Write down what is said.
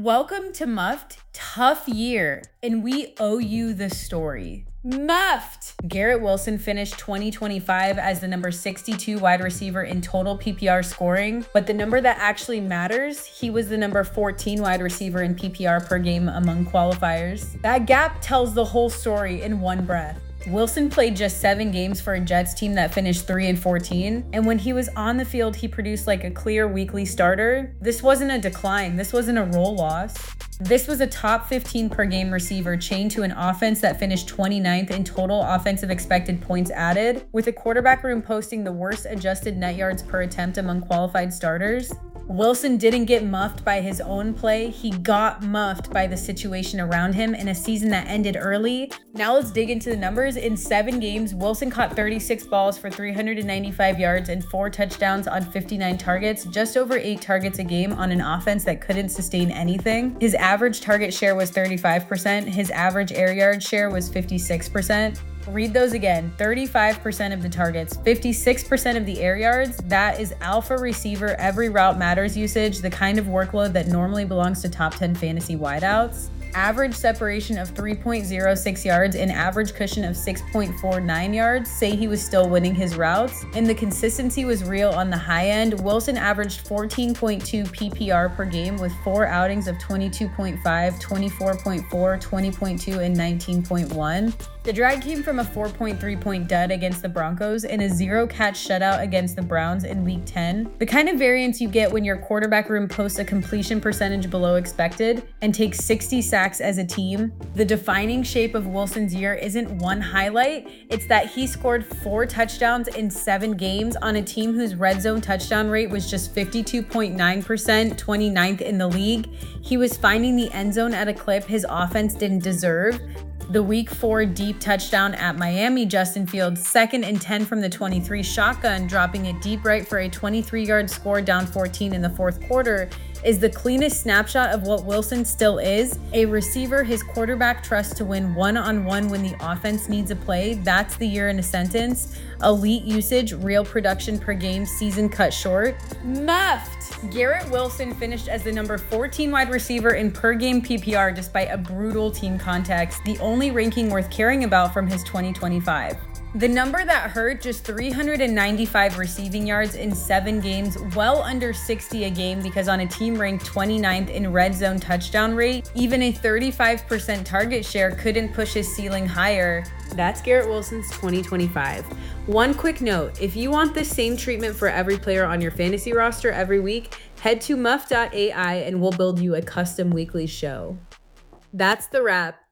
Welcome to Muffed. Tough year, and we owe you the story. Muffed! Garrett Wilson finished 2025 as the number 62 wide receiver in total PPR scoring, but the number that actually matters, he was the number 14 wide receiver in PPR per game among qualifiers. That gap tells the whole story in one breath. Wilson played just 7 games for a Jets team that finished 3-14, and when he was on the field, he produced like a clear weekly starter. This wasn't a decline, this wasn't a role loss. This was a top 15 per game receiver chained to an offense that finished 29th in total offensive expected points added, with a quarterback room posting the worst adjusted net yards per attempt among qualified starters. Wilson didn't get muffed by his own play, he got muffed by the situation around him in a season that ended early. Now let's dig into the numbers. In 7 games, Wilson caught 36 balls for 395 yards and 4 touchdowns on 59 targets, just over 8 targets a game on an offense that couldn't sustain anything. His average target share was 35%, his average air yard share was 56%. Read those again. 35% of the targets, 56% of the air yards. That is alpha receiver, every route matters usage, the kind of workload that normally belongs to top 10 fantasy wideouts. Average separation of 3.06 yards and average cushion of 6.49 yards say he was still winning his routes, and the consistency was real on the high end. Wilson averaged 14.2 PPR per game with 4 outings of 22.5, 24.4, 20.2, and 19.1. The drag came from a 4.3-point dud against the Broncos and a 0-catch shutout against the Browns in Week 10. The kind of variance you get when your quarterback room posts a completion percentage below expected and takes 60 sacks as a team. The defining shape of Wilson's year isn't one highlight, it's that he scored 4 touchdowns in 7 games on a team whose red zone touchdown rate was just 52.9%, 29th in the league. He was finding the end zone at a clip his offense didn't deserve. The Week 4 deep touchdown at Miami, Justin Fields, 2nd and 10 from the 23 shotgun, dropping it deep right for a 23-yard score down 14 in the 4th quarter, is the cleanest snapshot of what Wilson still is, a receiver his quarterback trusts to win one-on-one when the offense needs a play. That's the year in a sentence. Elite usage, real production per game, season cut short. Muffed! Garrett Wilson finished as the number 14 wide receiver in per game PPR despite a brutal team context, the only ranking worth caring about from his 2025. The number that hurt, just 395 receiving yards in 7 games, well under 60 a game because on a team ranked 29th in red zone touchdown rate, even a 35% target share couldn't push his ceiling higher. That's Garrett Wilson's 2025. One quick note, if you want the same treatment for every player on your fantasy roster every week, head to muff.ai and we'll build you a custom weekly show. That's the wrap.